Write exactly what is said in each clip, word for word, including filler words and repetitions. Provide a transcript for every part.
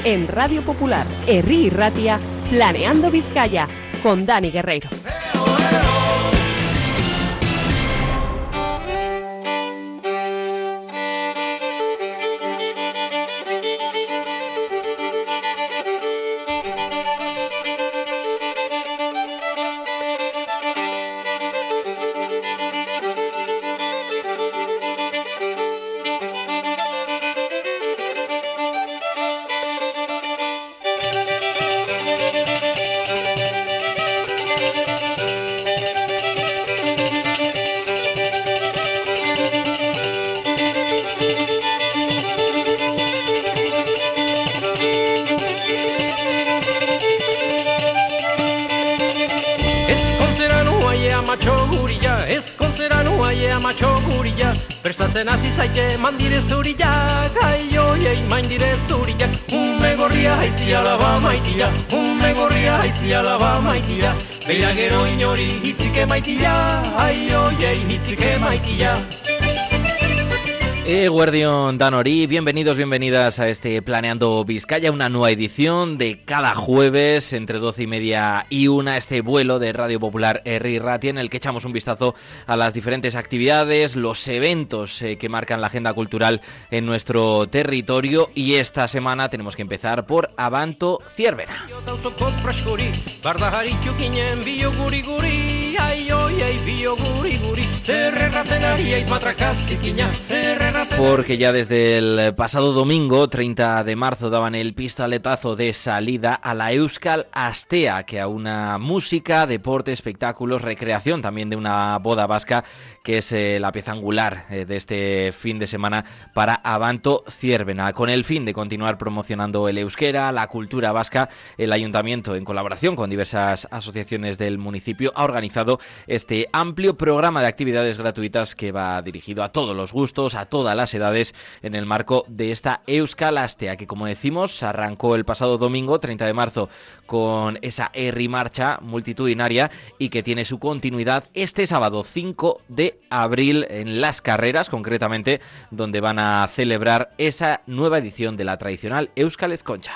en Radio Popular, Herri y Ratia, Planeando Vizcaya, con Dani Guerreiro. Prestatzen hasi zaite mandire zuriak, aioi, mandire zuriak. Ume gorria haizi alaba maitia, ume gorria haizi alaba maitia. Beira gero inori hitzike maitia, aioi, hitzike maitia. Eguerdion Danori, bienvenidos, bienvenidas a este Planeando Vizcaya, una nueva edición de cada jueves entre doce y media y una, este vuelo de Radio Popular Herri Ratia, en el que echamos un vistazo a las diferentes actividades, los eventos eh, que marcan la agenda cultural en nuestro territorio, y esta semana tenemos que empezar por Abanto Zierbena. Porque ya desde el pasado domingo, treinta de marzo, daban el pistoletazo de salida a la Euskal Astea, que a una música, deporte, espectáculos, recreación, también de una boda vasca, que es eh, la pieza angular eh, de este fin de semana para Abanto Zierbena. Con el fin de continuar promocionando el euskera, la cultura vasca, el ayuntamiento, en colaboración con diversas asociaciones del municipio, ha organizado este amplio programa de actividades gratuitas que va dirigido a todos los gustos, a todas las edades, en el marco de esta Euskal Astea, que, como decimos, arrancó el pasado domingo, treinta de marzo, con esa Herri Marcha multitudinaria, y que tiene su continuidad este sábado cinco de abril en Las Carreras, concretamente, donde van a celebrar esa nueva edición de la tradicional Euskal Ezkontza.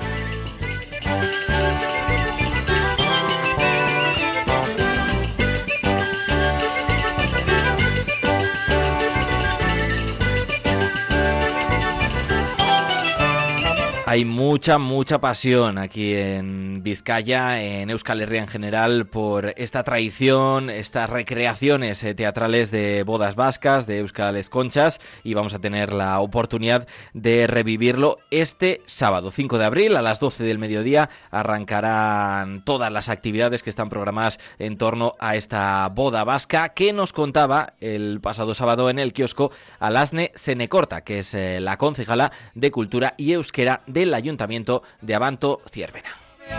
Hay mucha, mucha pasión aquí en Vizcaya, en Euskal Herria en general, por esta tradición, estas recreaciones eh, teatrales de bodas vascas, de Euskal Ezkontzas, y vamos a tener la oportunidad de revivirlo este sábado, cinco de abril, a las doce del mediodía. Arrancarán todas las actividades que están programadas en torno a esta boda vasca, que nos contaba el pasado sábado en el kiosco Alasne Senecorta, que es eh, la concejala de Cultura y Euskera del Ayuntamiento de Abanto Zierbena.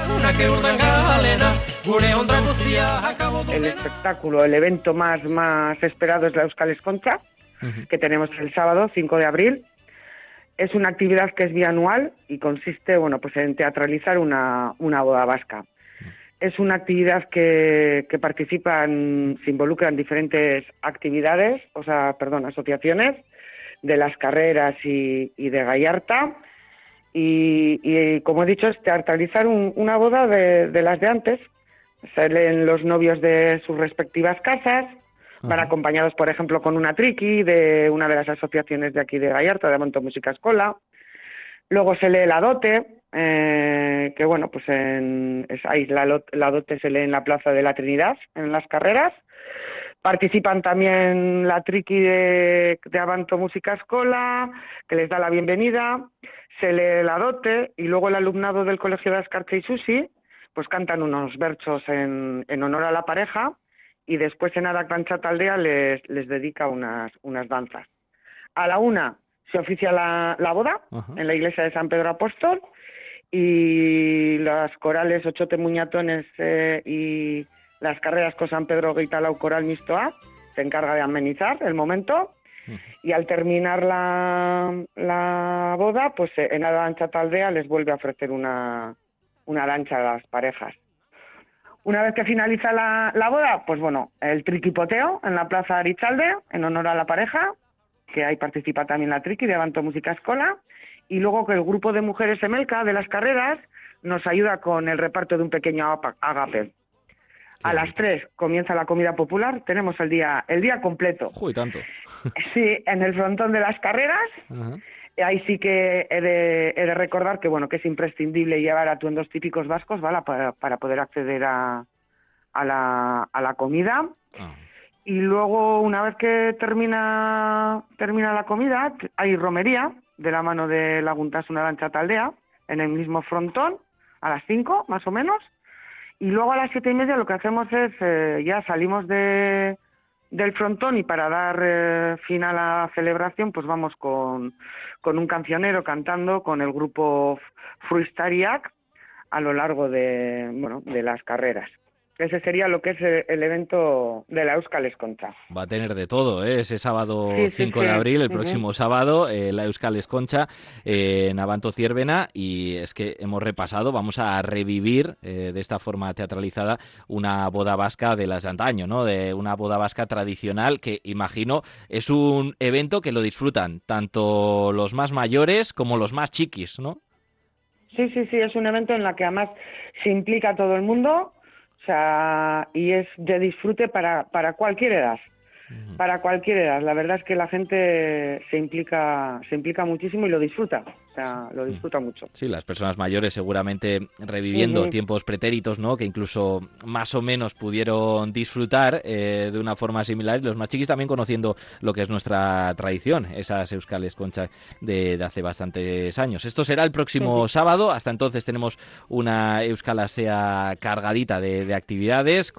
El espectáculo, el evento más, más esperado es la Euskal Ezkontza, uh-huh. que tenemos el sábado cinco de abril. Es una actividad que es bianual y consiste, bueno, pues en teatralizar una, una boda vasca. Uh-huh. Es una actividad que, que participan, se involucran diferentes actividades, o sea, perdón, asociaciones de Las Carreras y, y de Gallarta. Y, y como he dicho, es teatralizar un, una boda de, de las de antes. Salen los novios de sus respectivas casas, uh-huh. van acompañados, por ejemplo, con una triqui de una de las asociaciones de aquí de Gallarta, de Abanto Música Escola. Luego se lee la dote, eh, que bueno, pues en, es ahí la, la dote se lee en la Plaza de la Trinidad, en Las Carreras. Participan también la triqui de, de Abanto Música Escola, que les da la bienvenida. Se lee la dote y luego el alumnado del Colegio de Azkartza y Susi pues cantan unos versos en, en honor a la pareja, y después en Arakantza Taldea les, les dedica unas, unas danzas. A la una se oficia la, la boda uh-huh. en la iglesia de San Pedro Apóstol, y las corales Ochote Muñatones eh, y Las Carreras con San Pedro Guitalau Coral Mistoa se encarga de amenizar el momento. Y al terminar la, la boda, pues en la danza taldea les vuelve a ofrecer una, una danza a las parejas. Una vez que finaliza la, la boda, pues bueno, el triquipoteo en la Plaza Arichalde, en honor a la pareja, que ahí participa también la triqui de Abanto Música Escola, y luego que el grupo de mujeres Emelca de las carreras nos ayuda con el reparto de un pequeño agape. A las tres comienza la comida popular, tenemos el día el día completo. Uy, tanto. Sí, en el frontón de las carreras. Uh-huh. Ahí sí que he de, he de recordar que bueno que es imprescindible llevar atuendos típicos vascos, ¿vale? Para, para poder acceder a, a, la, a la comida. Uh-huh. Y luego, una vez que termina termina la comida, hay romería de la mano de Laguntasuna Dancha Taldea, en el mismo frontón, a las cinco, más o menos. Y luego a las siete y media lo que hacemos es, eh, ya salimos de, del frontón y para dar eh, fin a la celebración, pues vamos con, con un cancionero cantando con el grupo Fruistariak a lo largo de, bueno, de las carreras. Ese sería lo que es el evento de la Euskal Esconcha. Va a tener de todo, ¿eh? Ese sábado sí, cinco sí, de abril, el uh-huh. próximo sábado, eh, la Euskal Esconcha eh, en Abanto Zierbena, y es que hemos repasado, vamos a revivir eh, de esta forma teatralizada una boda vasca de las de antaño, ¿no? De una boda vasca tradicional que, imagino, es un evento que lo disfrutan tanto los más mayores como los más chiquis, ¿no? Sí, sí, sí, es un evento en el que además se implica todo el mundo. O sea, y es de disfrute para, para cualquier edad, uh-huh. para cualquier edad. La verdad es que la gente se implica, se implica muchísimo y lo disfruta, o sea, lo disfruta mucho. Sí, las personas mayores seguramente reviviendo uh-huh. tiempos pretéritos, ¿no? Que incluso más o menos pudieron disfrutar eh, de una forma similar, y los más chiquis también conociendo lo que es nuestra tradición, esas Euskal Esconcha de, de hace bastantes años. Esto será el próximo uh-huh. sábado. Hasta entonces tenemos una Euskal Astea cargadita de, de actividades,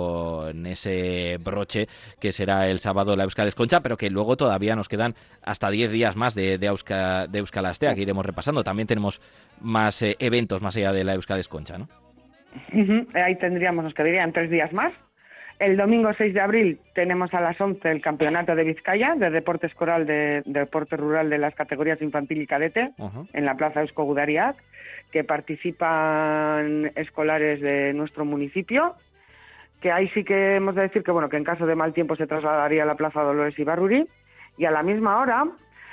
con ese broche que será el sábado la Euskal Esconcha, pero que luego todavía nos quedan hasta diez días más de, de, Euska, de Euskal Astea, que iremos repasando. También tenemos más eh, eventos más allá de la Euskal Esconcha, ¿no? Uh-huh. Ahí tendríamos, nos quedarían tres días más. El domingo seis de abril tenemos a las once el Campeonato de Vizcaya de Deporte Escolar, de, de Deporte Rural de las categorías infantil y cadete, uh-huh. en la Plaza Eusko Gudariak, que participan escolares de nuestro municipio, que ahí sí que hemos de decir que bueno que en caso de mal tiempo se trasladaría a la Plaza Dolores Ibarruri, y a la misma hora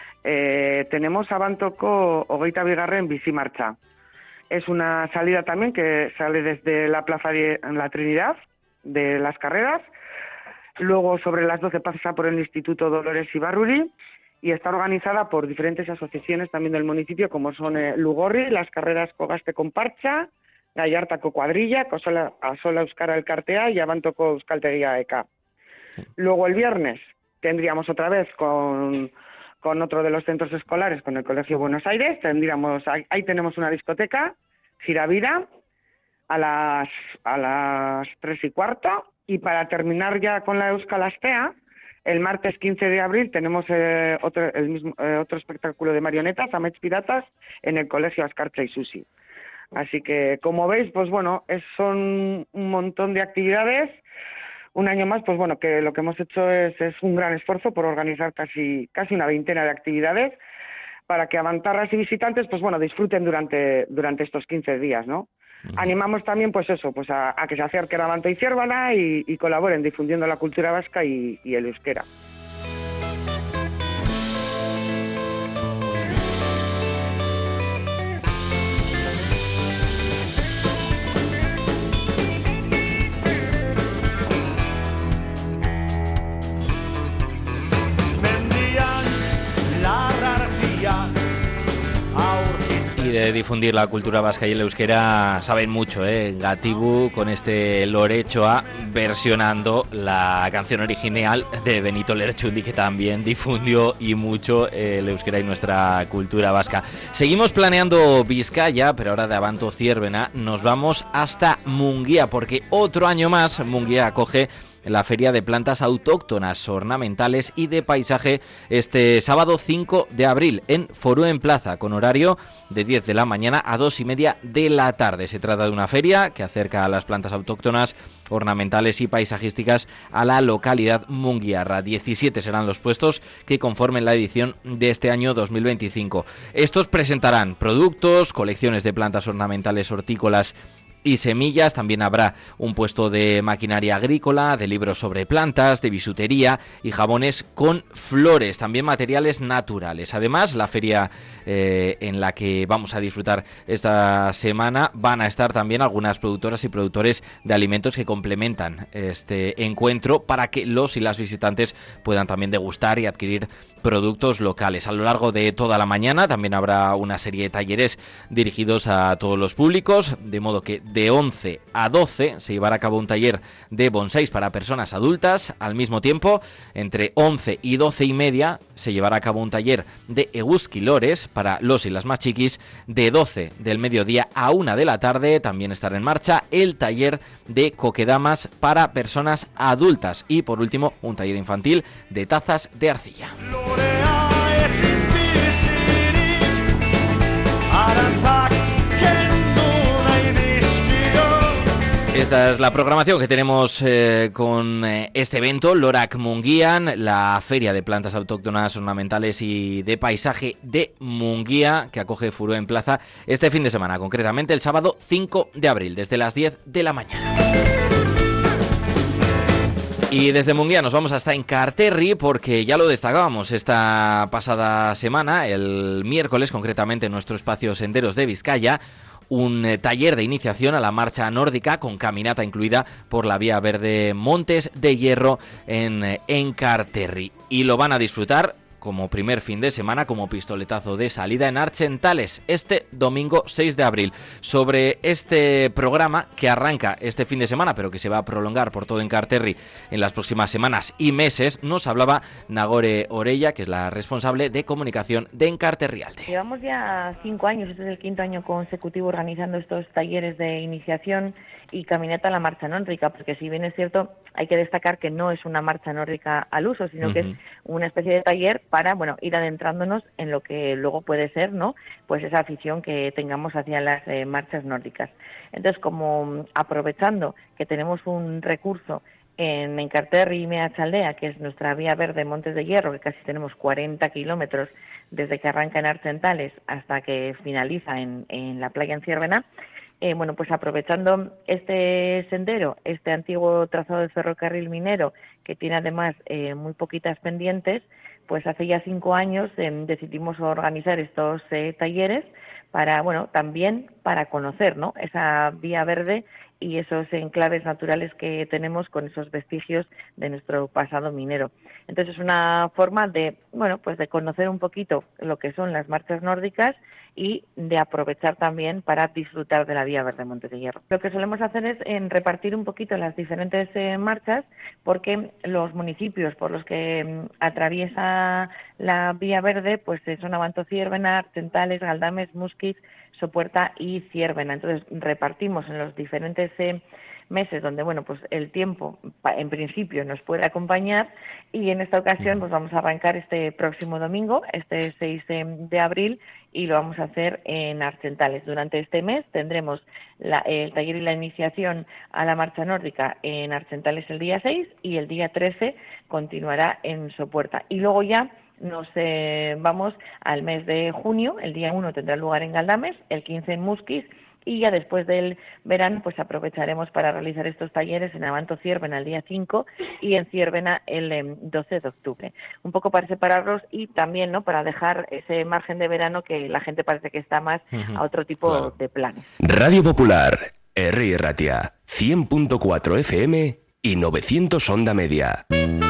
eh, tenemos Abantoko Hogeita Bigarren Bizimarcha. Es una salida también que sale desde la Plaza de la Trinidad de las carreras, luego sobre las doce pasa por el Instituto Dolores Ibarruri, y está organizada por diferentes asociaciones también del municipio, como son eh, Lugorri, las carreras Cogaste con Parcha, Gallartako Cuadrilla, Asola, Asola Euskara Elkartea y Abantoko Euskaltegia Eka. Luego el viernes tendríamos otra vez con, con otro de los centros escolares, con el Colegio Buenos Aires, tendríamos ahí, ahí tenemos una discoteca, Giravira, a las a las tres y cuarto, y para terminar ya con la Euskal Astea, el martes quince de abril tenemos eh, otro el mismo eh, otro espectáculo de marionetas, Amets Piratas, en el Colegio Ascarcha y Susi. Así que, como veis, pues bueno, es, son un montón de actividades. Un año más, pues bueno, que lo que hemos hecho es, es un gran esfuerzo por organizar casi casi una veintena de actividades para que avantarras y visitantes, pues bueno, disfruten durante durante estos quince días, ¿no? Uh-huh. Animamos también, pues eso, pues a, a que se acerquen a Abanto y Ziérbana y, y colaboren difundiendo la cultura vasca y, y el euskera. Y de difundir la cultura vasca y el euskera saben mucho, ¿eh? Gatibu con este Lorechoa versionando la canción original de Benito Lerchundi, que también difundió y mucho el euskera y nuestra cultura vasca. Seguimos planeando Vizcaya, pero ahora de Abanto Ziérbena nos vamos hasta Munguía, porque otro año más Munguía acoge la Feria de Plantas Autóctonas, Ornamentales y de Paisaje este sábado cinco de abril en Forú en Plaza, con horario de diez de la mañana a dos y media de la tarde. Se trata de una feria que acerca a las plantas autóctonas, ornamentales y paisajísticas a la localidad munguiarra. diecisiete serán los puestos que conformen la edición de este año dos mil veinticinco. Estos presentarán productos, colecciones de plantas ornamentales, hortícolas y semillas. También habrá un puesto de maquinaria agrícola, de libros sobre plantas, de bisutería y jabones con flores, también materiales naturales. Además, la feria eh, en la que vamos a disfrutar esta semana van a estar también algunas productoras y productores de alimentos que complementan este encuentro para que los y las visitantes puedan también degustar y adquirir productos locales. A lo largo de toda la mañana también habrá una serie de talleres dirigidos a todos los públicos, de modo que de once a doce se llevará a cabo un taller de bonsáis para personas adultas. Al mismo tiempo, entre once y doce y media se llevará a cabo un taller de egusquilores para los y las más chiquis. De doce del mediodía a una de la tarde también estará en marcha el taller de coquedamas para personas adultas. Y por último, un taller infantil de tazas de arcilla. Esta es la programación que tenemos eh, con eh, este evento, Lorak Munguían, la Feria de Plantas Autóctonas, Ornamentales y de Paisaje de Munguía, que acoge Furó en Plaza este fin de semana, concretamente el sábado cinco de abril, desde las diez de la mañana. Y desde Munguía nos vamos hasta Enkarterri, porque ya lo destacábamos esta pasada semana, el miércoles concretamente en nuestro espacio Senderos de Vizcaya, un taller de iniciación a la marcha nórdica con caminata incluida por la vía verde Montes de Hierro en Enkarterri. Y lo van a disfrutar como primer fin de semana, como pistoletazo de salida en Archentales, este domingo seis de abril. Sobre este programa que arranca este fin de semana, pero que se va a prolongar por todo Enkarterri en las próximas semanas y meses, nos hablaba Nagore Orella, que es la responsable de comunicación de Enkarterrialde. Llevamos ya cinco años, este es el quinto año consecutivo organizando estos talleres de iniciación y caminata a la marcha nórdica, porque si bien es cierto, hay que destacar que no es una marcha nórdica al uso, sino uh-huh. que es una especie de taller para, bueno, ir adentrándonos en lo que luego puede ser, ¿no?, pues esa afición que tengamos hacia las eh, marchas nórdicas. Entonces, como aprovechando que tenemos un recurso en Enkarterri y Meatzaldea, que es nuestra vía verde Montes de Hierro, que casi tenemos cuarenta kilómetros desde que arranca en Archentales hasta que finaliza en, en la playa en Ziérbena, Eh, bueno, pues aprovechando este sendero, este antiguo trazado de ferrocarril minero, que tiene además eh, muy poquitas pendientes, pues hace ya cinco años eh, decidimos organizar estos eh, talleres para, bueno, también para conocer, ¿no?, esa vía verde y esos enclaves naturales que tenemos con esos vestigios de nuestro pasado minero. Entonces es una forma de, bueno, pues de conocer un poquito lo que son las marchas nórdicas y de aprovechar también para disfrutar de la vía verde Montes de Hierro. Lo que solemos hacer es en repartir un poquito las diferentes eh, marchas, porque los municipios por los que eh, atraviesa la vía verde pues son Abanto Ziérbena, Archentales, Galdames, Muskiz, Sopuerta y Ziérbena. Entonces repartimos en los diferentes eh, meses donde, bueno, pues el tiempo en principio nos puede acompañar, y en esta ocasión pues vamos a arrancar este próximo domingo, este seis de abril, y lo vamos a hacer en Archentales. Durante este mes tendremos la, el taller y la iniciación a la marcha nórdica en Archentales el día seis, y el día trece continuará en Sopuerta. Y luego ya nos eh, vamos al mes de junio. El día uno tendrá lugar en Galdames, el quince en Muskiz, y ya después del verano pues aprovecharemos para realizar estos talleres en Abanto Ziérbena el día cinco y en Ziérbena el eh, doce de octubre. Un poco para separarlos y también, ¿no?, para dejar ese margen de verano que la gente parece que está más uh-huh. a otro tipo claro. de planes. Radio Popular, Herri Ratia, cien punto cuatro F M y novecientos onda media.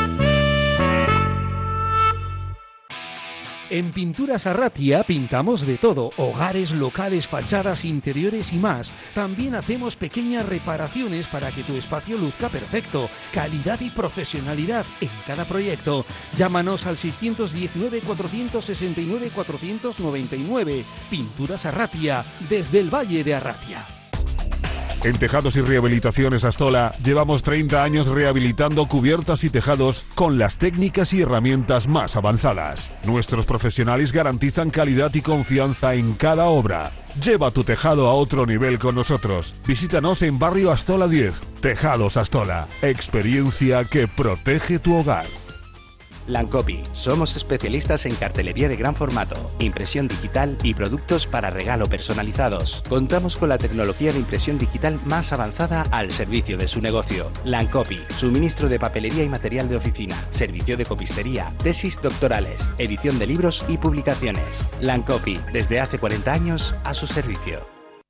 En Pinturas Arratia pintamos de todo, hogares, locales, fachadas, interiores y más. También hacemos pequeñas reparaciones para que tu espacio luzca perfecto. Calidad y profesionalidad en cada proyecto. Llámanos al seis uno nueve, cuatro seis nueve, cuatro nueve nueve. Pinturas Arratia, desde el Valle de Arratia. En Tejados y Rehabilitaciones Astola llevamos treinta años rehabilitando cubiertas y tejados con las técnicas y herramientas más avanzadas. Nuestros profesionales garantizan calidad y confianza en cada obra. Lleva tu tejado a otro nivel con nosotros. Visítanos en Barrio Astola diez. Tejados Astola. Experiencia que protege tu hogar. Lancopi. Somos especialistas en cartelería de gran formato, impresión digital y productos para regalo personalizados. Contamos con la tecnología de impresión digital más avanzada al servicio de su negocio. Lancopi. Suministro de papelería y material de oficina. Servicio de copistería. Tesis doctorales. Edición de libros y publicaciones. Lancopi. Desde hace cuarenta años a su servicio.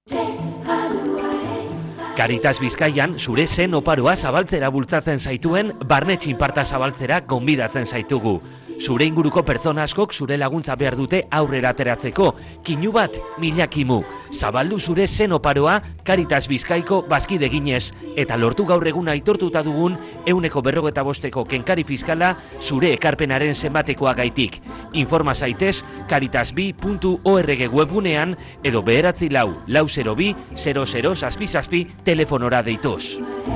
Caritas Bizkaian zure zen oparoa zabaltzera bultzatzen zaituen barne txinparta zabaltzera gonbidatzen zaitugu. Zure inguruko pertsona askok zure laguntza behar dute aurrera ateratzeko. Kinu bat, mila kimu. Zabaldu zure zen oparoa Caritas Bizkaiko bazkide ginez. Eta lortu gaur egun aitortuta dugun euneko berrogeta bosteko kenkari fiskala zure ekarpenaren zenbatekoa gaitik. Informa zaitez caritasbi puntu org webgunean edo beheratzi lau, lau zero bi, zero zero zazpi zazpi telefonora deituz.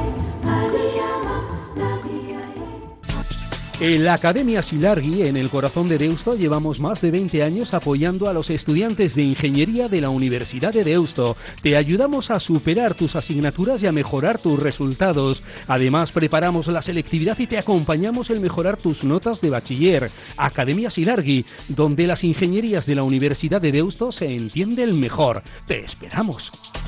En la Academia Silargi, en el corazón de Deusto, llevamos más de veinte años apoyando a los estudiantes de Ingeniería de la Universidad de Deusto. Te ayudamos a superar tus asignaturas y a mejorar tus resultados. Además, preparamos la selectividad y te acompañamos en mejorar tus notas de bachiller. Academia Silargi, donde las ingenierías de la Universidad de Deusto se entienden mejor. Te esperamos.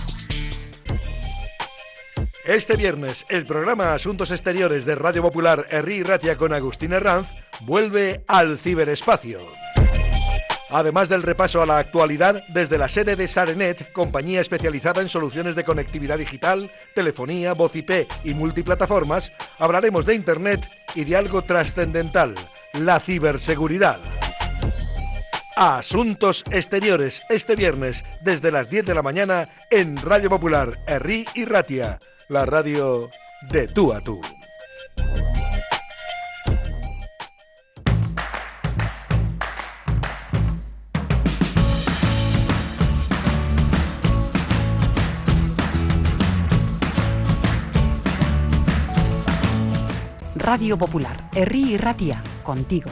Este viernes, el programa Asuntos Exteriores de Radio Popular Herri y Ratia con Agustín Herranz vuelve al ciberespacio. Además del repaso a la actualidad, desde la sede de Sarenet, compañía especializada en soluciones de conectividad digital, telefonía, voz I P y multiplataformas, hablaremos de Internet y de algo trascendental, la ciberseguridad. Asuntos Exteriores, este viernes, desde las diez de la mañana, en Radio Popular Herri y Ratia. La radio de tú a tú. Radio Popular, Herri y Ratia, contigo.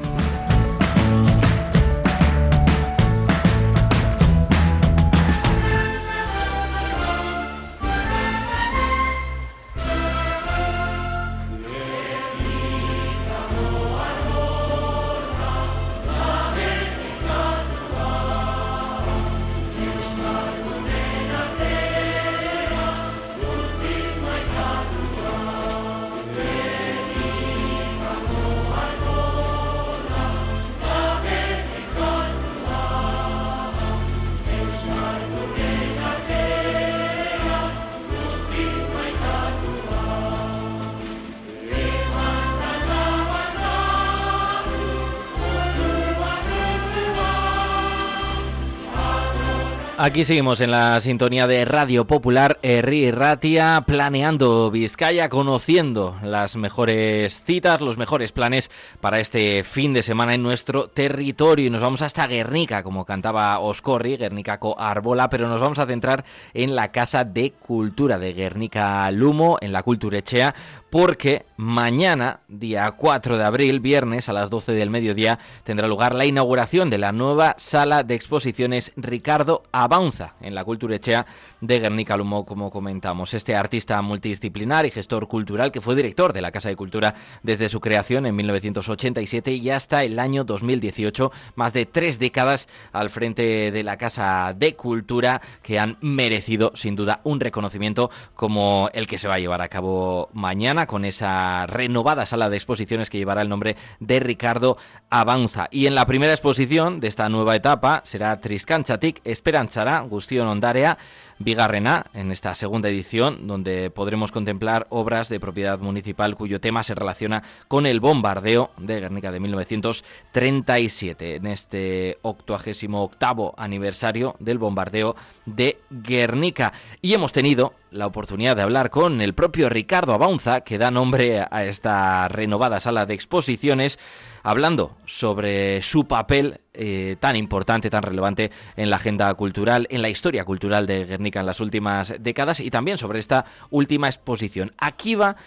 Aquí seguimos en la sintonía de Radio Popular Herri y Ratia, planeando Vizcaya, conociendo las mejores citas, los mejores planes para este fin de semana en nuestro territorio. Y nos vamos hasta Guernica, como cantaba Oscorri, Guernicako Arbola, pero nos vamos a centrar en la Casa de Cultura de Guernica Lumo, en la Kulturechea, porque mañana, día cuatro de abril, viernes, a las doce del mediodía, tendrá lugar la inauguración de la nueva sala de exposiciones Ricardo Abaunza, en la Kulturechea de Guernica Lumo, como comentamos. Este artista multidisciplinar y gestor cultural, que fue director de la Casa de Cultura desde su creación en mil novecientos ochenta y siete y hasta el año dos mil dieciocho, más de tres décadas al frente de la Casa de Cultura, que han merecido, sin duda, un reconocimiento como el que se va a llevar a cabo mañana, con esa renovada sala de exposiciones que llevará el nombre de Ricardo Abaunza. Y en la primera exposición de esta nueva etapa será Triskantzatik Esperantzara, Guztion Ondarea, Bigarrena, en esta segunda edición, donde podremos contemplar obras de propiedad municipal cuyo tema se relaciona con el bombardeo de Guernica de mil novecientos treinta y siete, en este octuagésimo octavo aniversario del bombardeo de Guernica. Y hemos tenido la oportunidad de hablar con el propio Ricardo Abaunza, que da nombre a esta renovada sala de exposiciones, hablando sobre su papel eh, tan importante, tan relevante en la agenda cultural, en la historia cultural de Guernica en las últimas décadas, y también sobre esta última exposición. Aquí va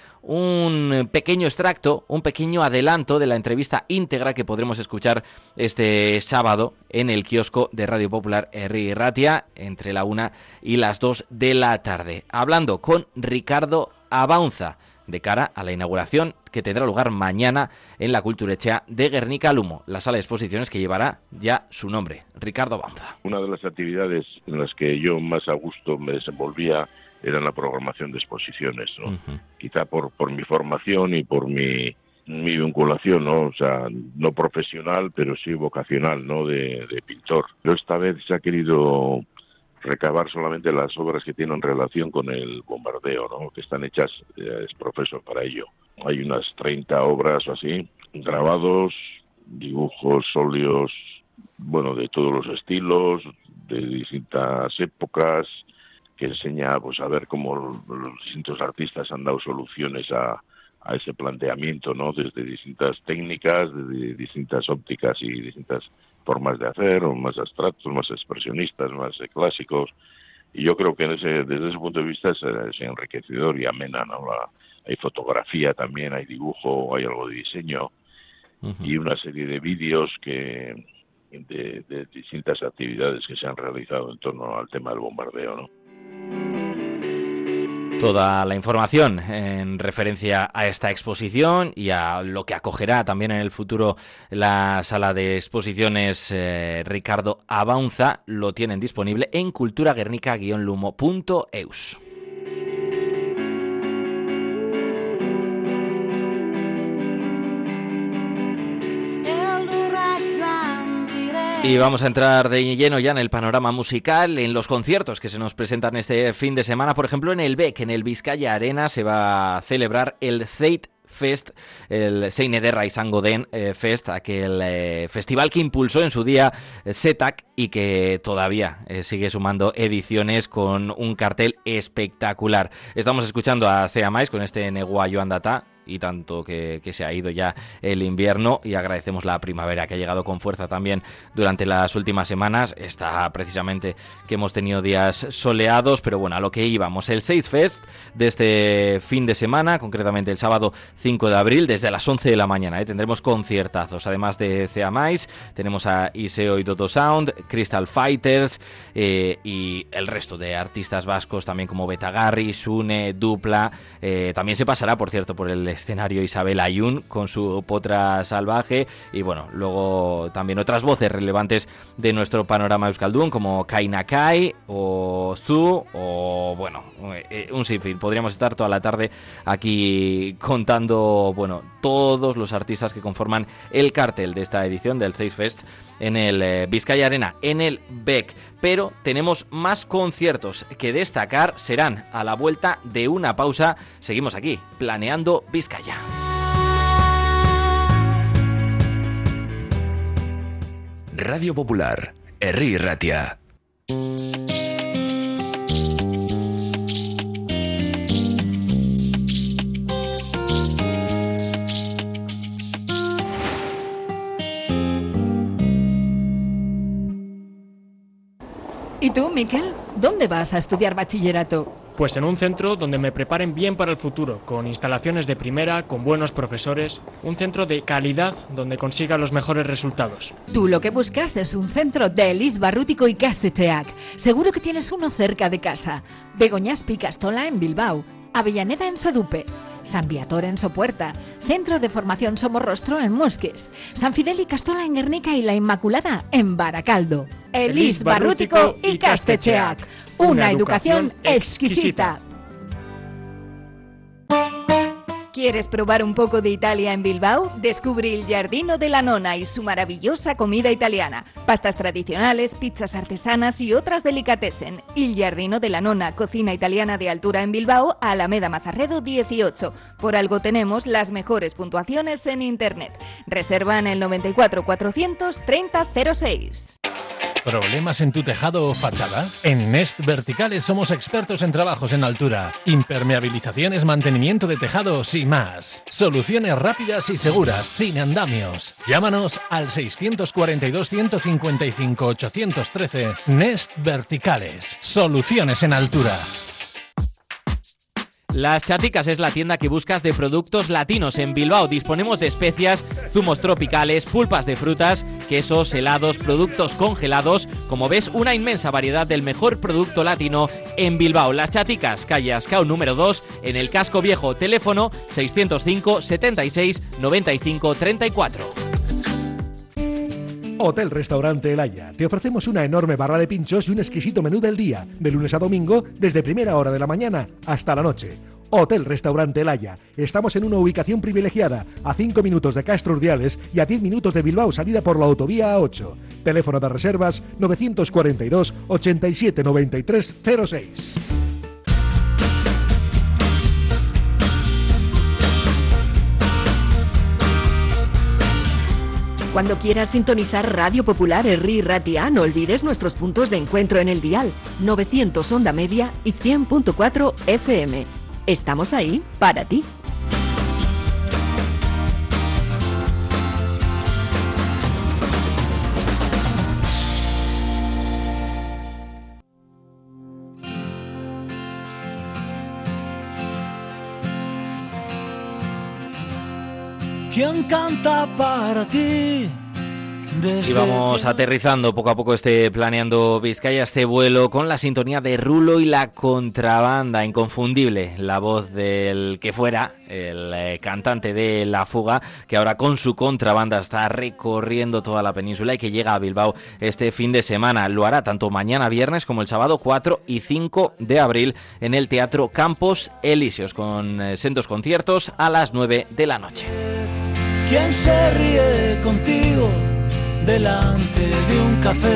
un pequeño extracto, un pequeño adelanto de la entrevista íntegra que podremos escuchar este sábado en el kiosco de Radio Popular Herri y Ratia, entre la una y las dos de la tarde, hablando con Ricardo Abaunza, de cara a la inauguración que tendrá lugar mañana en la Kulturetxea de Gernika Lumo, la sala de exposiciones que llevará ya su nombre. Ricardo Abaunza. Una de las actividades en las que yo más a gusto me desenvolvía era en la programación de exposiciones, ¿no? Uh-huh. Quizá por, por mi formación y por mi, mi vinculación, ¿no? O sea, no profesional, pero sí vocacional, ¿no? De, de pintor. Pero esta vez se ha querido recabar solamente las obras que tienen relación con el bombardeo, ¿no? Que están hechas, eh, es profesor para ello. Hay unas treinta obras o así, grabados, dibujos, óleos, bueno, de todos los estilos, de distintas épocas, que enseña pues a ver cómo los distintos artistas han dado soluciones a, a ese planteamiento, ¿no? Desde distintas técnicas, desde distintas ópticas y distintas formas de hacer, o más abstractos, más expresionistas, más eh, clásicos. Y yo creo que en ese, desde ese punto de vista es, es enriquecedor y amena, ¿no? La, hay fotografía también, hay dibujo, hay algo de diseño, uh-huh. y una serie de vídeos que de, de distintas actividades que se han realizado en torno al tema del bombardeo, ¿no? Toda la información en referencia a esta exposición y a lo que acogerá también en el futuro la sala de exposiciones eh, Ricardo Abaunza lo tienen disponible en culturaguernica guion lumo punto eus. Y vamos a entrar de lleno ya en el panorama musical, en los conciertos que se nos presentan este fin de semana. Por ejemplo, en el B E C, en el Vizcaya Arena, se va a celebrar el Zeit Fest, el Zein Ederra izango den eh, Fest, aquel eh, festival que impulsó en su día eh, Zetak y que todavía eh, sigue sumando ediciones con un cartel espectacular. Estamos escuchando a Zea Mais con este Negua Joan Data, y tanto que, que se ha ido ya el invierno, y agradecemos la primavera que ha llegado con fuerza también durante las últimas semanas. Está precisamente que hemos tenido días soleados, pero bueno, a lo que íbamos, el Zeit Fest de este fin de semana, concretamente el sábado cinco de abril, desde las once de la mañana, ¿eh? Tendremos conciertazos, además de Zea Mais, tenemos a Iseo y Dodo Sound, Crystal Fighters eh, y el resto de artistas vascos también como Betagarri, Sune, Dupla, eh, también se pasará, por cierto, por el escenario Isabel Ayun con su Potra Salvaje, y bueno, luego también otras voces relevantes de nuestro panorama euskaldun como Kai Nakai o Zu, o bueno, un sinfín. Podríamos estar toda la tarde aquí contando, bueno, todos los artistas que conforman el cartel de esta edición del Zeit Fest en el eh, Vizcaya Arena, en el B E C. Pero tenemos más conciertos que destacar, serán a la vuelta de una pausa. Seguimos aquí, planeando Vizcaya. Radio Popular, Herri Ratia. ¿Y tú, Miquel? ¿Dónde vas a estudiar bachillerato? Pues en un centro donde me preparen bien para el futuro, con instalaciones de primera, con buenos profesores, un centro de calidad donde consiga los mejores resultados. Tú lo que buscas es un centro de Elis Barrútico y Ikastetxeak. Seguro que tienes uno cerca de casa. Begoñas Picastola en Bilbao, Avellaneda en Sodupe, San Viator en Sopuerta, Centro de Formación Somorrostro en Mosques, San Fidel y Castola en Guernica y La Inmaculada en Baracaldo. Elis Barrútico y Ikastetxeak, una educación exquisita. ¿Quieres probar un poco de Italia en Bilbao? Descubre el Giardino de la Nonna y su maravillosa comida italiana. Pastas tradicionales, pizzas artesanas y otras delicatessen. El Giardino de la Nonna, cocina italiana de altura en Bilbao, Alameda Mazarredo dieciocho. Por algo tenemos las mejores puntuaciones en Internet. Reserva en el noventa y cuatro cuatrocientos treinta cero seis. ¿Problemas en tu tejado o fachada? En Nest Verticales somos expertos en trabajos en altura, impermeabilizaciones, mantenimiento de tejados y más. Soluciones rápidas y seguras, sin andamios. Llámanos al seiscientos cuarenta y dos, ciento cincuenta y cinco, ochocientos trece. Nest Verticales. Soluciones en altura. Las Chaticas es la tienda que buscas de productos latinos. En Bilbao disponemos de especias, zumos tropicales, pulpas de frutas, quesos, helados, productos congelados. Como ves, una inmensa variedad del mejor producto latino en Bilbao. Las Chaticas, calle Ascao número dos, en el Casco Viejo. Teléfono seiscientos cinco, setenta y seis, noventa y cinco, treinta y cuatro. Hotel Restaurante El Haya. Te ofrecemos una enorme barra de pinchos y un exquisito menú del día, de lunes a domingo, desde primera hora de la mañana hasta la noche. Hotel Restaurante El Haya. Estamos en una ubicación privilegiada, a cinco minutos de Castro Urdiales y a diez minutos de Bilbao, salida por la autovía A ocho. Teléfono de reservas novecientos cuarenta y dos, ochenta y siete, noventa y tres, cero seis. Cuando quieras sintonizar Radio Popular Herri Ratia, no olvides nuestros puntos de encuentro en el dial, novecientos onda media y cien punto cuatro F M. Estamos ahí para ti. ¿Quién canta para ti? Y vamos aterrizando poco a poco este Planeando Vizcaya, este vuelo con la sintonía de Rulo y la contrabanda. Inconfundible la voz del que fuera el eh, cantante de La Fuga, que ahora con su contrabanda está recorriendo toda la península y que llega a Bilbao este fin de semana. Lo hará tanto mañana viernes como el sábado cuatro y cinco de abril en el Teatro Campos Elíseos, con eh, sendos conciertos a las nueve de la noche. ¿Quién se ríe contigo delante de un café?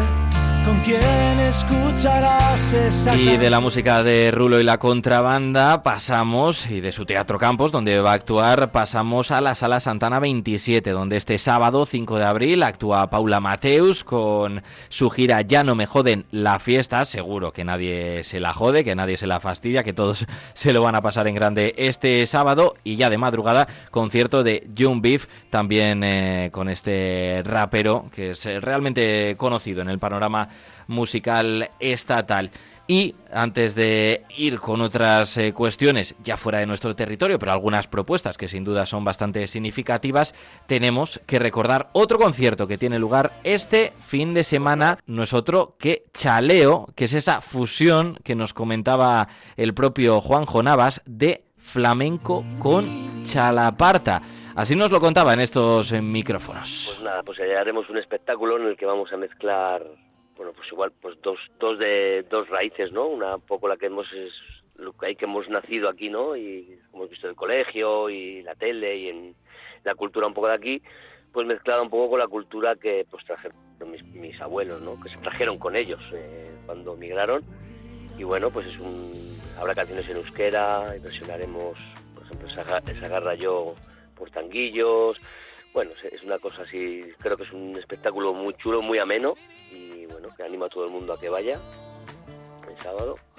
¿Con quién escucharás esa Y de la música de Rulo y la contrabanda pasamos, y de su Teatro Campos, donde va a actuar, pasamos a la Sala Santana veintisiete, donde este sábado cinco de abril actúa Paula Mateus con su gira Ya no me joden la fiesta. Seguro que nadie se la jode, que nadie se la fastidia, que todos se lo van a pasar en grande este sábado. Y ya de madrugada, concierto de Young Beef, también eh, con este rapero que es realmente conocido en el panorama musical estatal. Y antes de ir con otras eh, cuestiones ya fuera de nuestro territorio, pero algunas propuestas que sin duda son bastante significativas, tenemos que recordar otro concierto que tiene lugar este fin de semana. No es otro que Chaleo, que es esa fusión que nos comentaba el propio Juanjo Navas de flamenco con chalaparta. Así nos lo contaba en estos eh, micrófonos. Pues nada, pues allá haremos un espectáculo en el que vamos a mezclar, bueno, pues igual, pues dos, dos de dos raíces, ¿no? Una poco la que hemos es lo que hay que hemos nacido aquí, ¿no? Y hemos visto el colegio y la tele y en la cultura un poco de aquí, pues mezclada un poco con la cultura que pues trajeron mis, mis abuelos, ¿no? Que se trajeron con ellos eh, cuando migraron. Y bueno, pues es un habrá canciones en euskera, versionaremos, por ejemplo, esa, esa garra yo por tanguillos. Bueno, es una cosa así, creo que es un espectáculo muy chulo, muy ameno y bueno, que anima a todo el mundo a que vaya el sábado a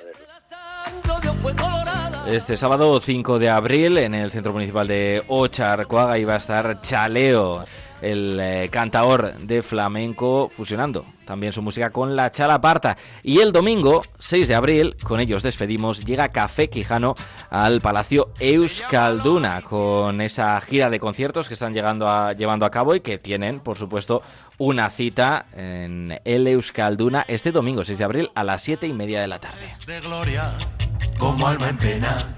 verlo. Este sábado cinco de abril en el Centro Municipal de Ocharcoaga iba a estar Chaleo, el eh, cantaor de flamenco, fusionando también su música con la chalaparta. Y el domingo seis de abril, con ellos despedimos, llega Café Quijano al Palacio Euskalduna, con esa gira de conciertos que están llegando a, llevando a cabo y que tienen, por supuesto, una cita en el Euskalduna este domingo seis de abril a las siete y media de la tarde. De gloria, como alma en pena.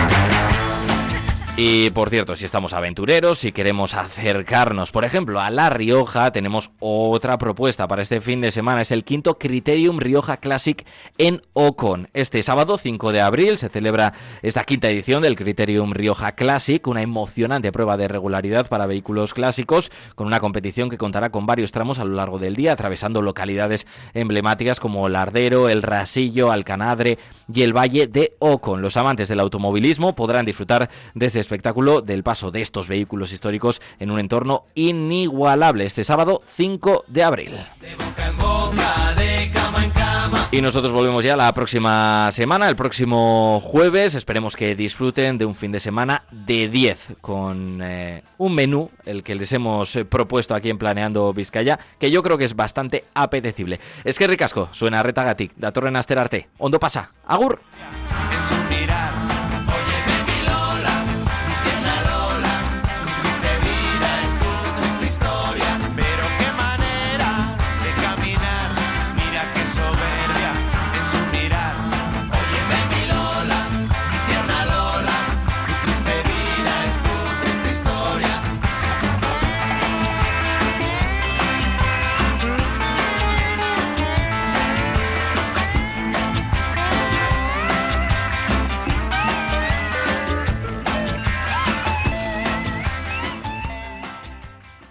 Y por cierto, si estamos aventureros, si queremos acercarnos, por ejemplo, a La Rioja, tenemos otra propuesta para este fin de semana. Es el quinto Criterium Rioja Classic en Ocon. Este sábado cinco de abril se celebra esta quinta edición del Criterium Rioja Classic, una emocionante prueba de regularidad para vehículos clásicos, con una competición que contará con varios tramos a lo largo del día, atravesando localidades emblemáticas como Lardero, El Rasillo, Alcanadre y el Valle de Ocon. Los amantes del automovilismo podrán disfrutar de este espectáculo del paso de estos vehículos históricos en un entorno inigualable este sábado cinco de abril. De boca en boca, de cama en cama. Y nosotros volvemos ya la próxima semana, el próximo jueves. Esperemos que disfruten de un fin de semana de diez con eh, un menú, el que les hemos eh, propuesto aquí en Planeando Vizcaya, que yo creo que es bastante apetecible. Es que ricasco, suena Retagatik, datorren aster arte. Ondo pasa, agur.